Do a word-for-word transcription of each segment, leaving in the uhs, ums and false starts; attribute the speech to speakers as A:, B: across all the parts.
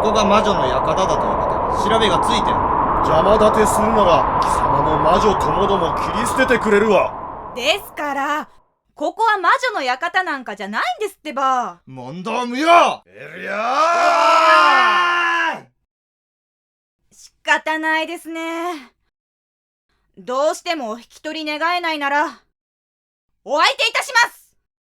A: こが魔女の館だということ調べがついてる。
B: 邪魔立てするなら貴様も魔女ともども切り捨ててくれるわ。
C: ですからここは魔女の館なんかじゃないんですってば。
A: 問答無用。
B: エリアー！
C: 仕方ないですね。どうしてもお引き取り願えないならお相手いたします。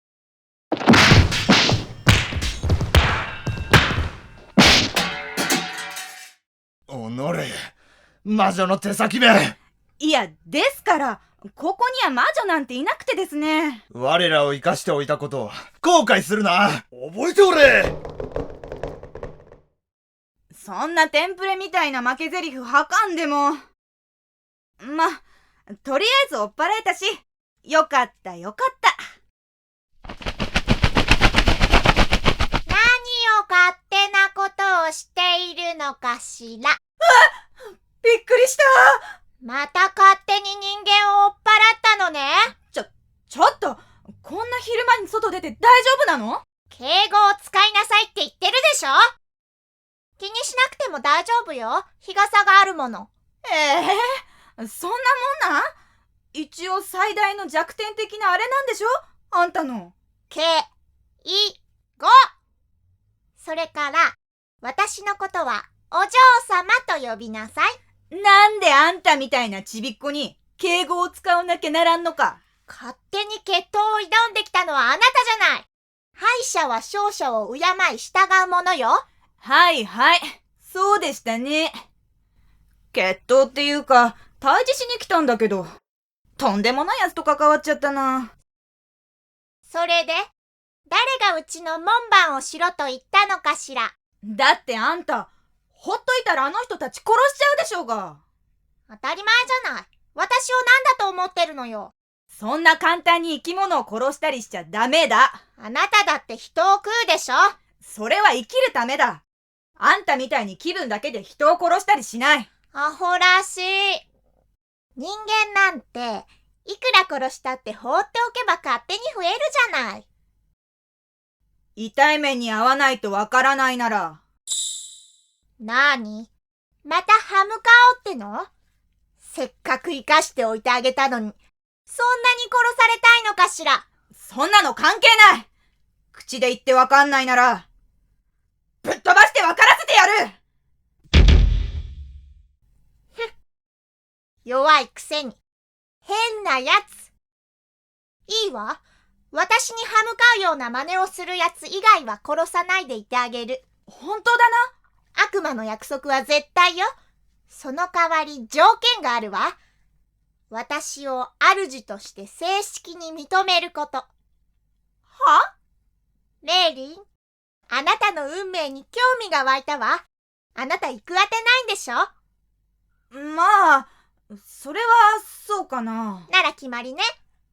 A: おのれ魔女の手先め。
C: いやですからここには魔女なんていなくてですね。
A: 我らを生かしておいたことを後悔するな。
B: 覚えておれ。
C: そんなテンプレみたいな負け台詞はかんでもま、とりあえず追っ払えたしよかったよかった。
D: 何を勝手なことをしているのかしら。
C: あっ、びっくりした。
D: また勝手に人間を追っ払ったのね。
C: ちょ、ちょっとこんな昼間に外出て大丈夫なの？
D: 敬語を使いなさいって言ってるでしょ。気にしなくても大丈夫よ。日傘があるもの。
C: ええ、そんなもんなん？一応最大の弱点的なあれなんでしょ？あんたの。
D: 敬語。それから私のことはお嬢様と呼びなさい。
C: なんであんたみたいなちびっこに敬語を使わなきゃならんのか。
D: 勝手に決闘を挑んできたのはあなたじゃない。敗者は勝者を敬い従うものよ。
C: はいはい、そうでしたね。決闘っていうか退治しに来たんだけど、とんでもないやつと関わっちゃったな。
D: それで誰がうちの門番をしろと言ったのかしら。
C: だってあんたほっといたらあの人たち殺しちゃうでしょうが。
D: 当たり前じゃない。私を何だと思ってるのよ。
C: そんな簡単に生き物を殺したりしちゃダメだ。
D: あなただって人を食うでしょ。
C: それは生きるためだ。あんたみたいに気分だけで人を殺したりしない。
D: アホらしい。人間なんていくら殺したって放っておけば勝手に増えるじゃない。
C: 痛い目に遭わないとわからないなら。
D: なーに？また歯向かおうっての？せっかく生かしておいてあげたのに、そんなに殺されたいのかしら。
C: そんなの関係ない。口で言ってわかんないならぶっ飛ばしてわからせてやる。
D: ふん、弱いくせに変なやつ。いいわ。私に歯向かうような真似をするやつ以外は殺さないでいてあげる。
C: 本当だな。
D: 悪魔の約束は絶対よ。その代わり条件があるわ。私を主として正式に認めること。
C: は？
D: メーリン、あなたの運命に興味が湧いたわ。あなた行くあてないんでしょ？
C: まあ、それはそうかな。
D: なら決まりね。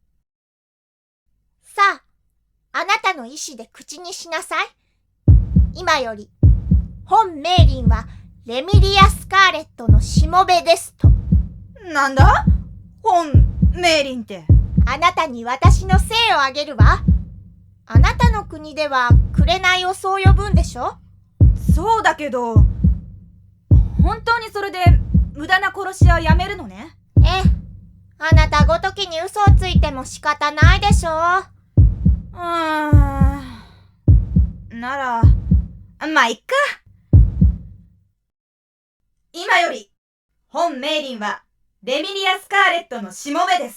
D: さあ、あなたの意志で口にしなさい。今より本メーリンはレミリア・スカーレットのしもべですと。
C: なんだ？本メーリンって。
D: あなたに私の姓をあげるわ。あなたの国では紅をそう呼ぶんでしょ？
C: そうだけど、本当にそれで無駄な殺しはやめるのね？
D: ええ、あなたごときに嘘をついても仕方ないでしょう。
C: うーん、ならまあいっか。今より本メーリンはレミリア・スカーレットのしもべです。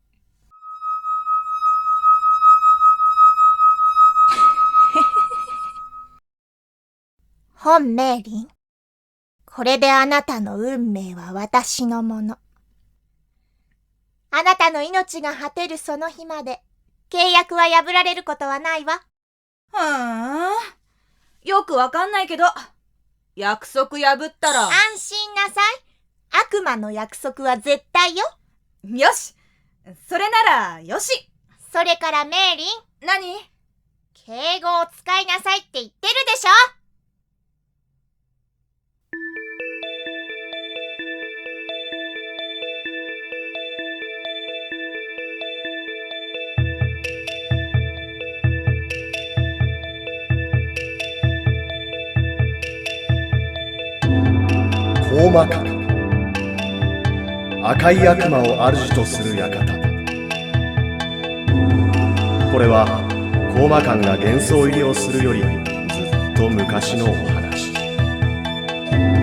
D: 本メーリン、これであなたの運命は私のもの。あなたの命が果てるその日まで契約は破られることはないわ。
C: ふーん、よくわかんないけど、約束破ったら。
D: 安心なさい。悪魔の約束は絶対よ。
C: よし、それならよし。
D: それからメーリン、
C: 何？
D: 敬語を使いなさいって言ってるでしょ。
B: 高魔館、赤い悪魔を主とする館。これは高魔館が幻想入りをするよりずっと昔のお話。